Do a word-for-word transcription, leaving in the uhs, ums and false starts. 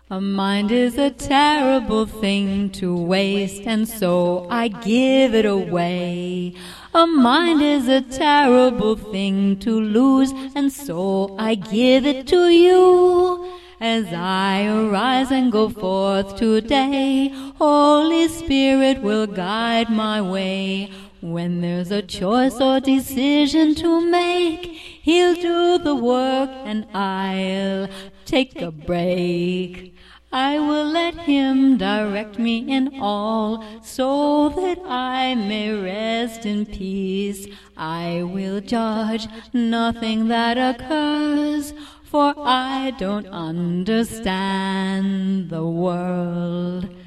A mind is a terrible thing to waste, and so I give it away. A mind is a terrible thing to lose, and so I give it to you. As I arise and go forth today, Holy Spirit will guide my way. When there's a choice or decision to make, He'll do the work and I'll take a break. I will let Him direct me in all, so that I may rest in peace. I will judge nothing that occurs, for I don't understand the world.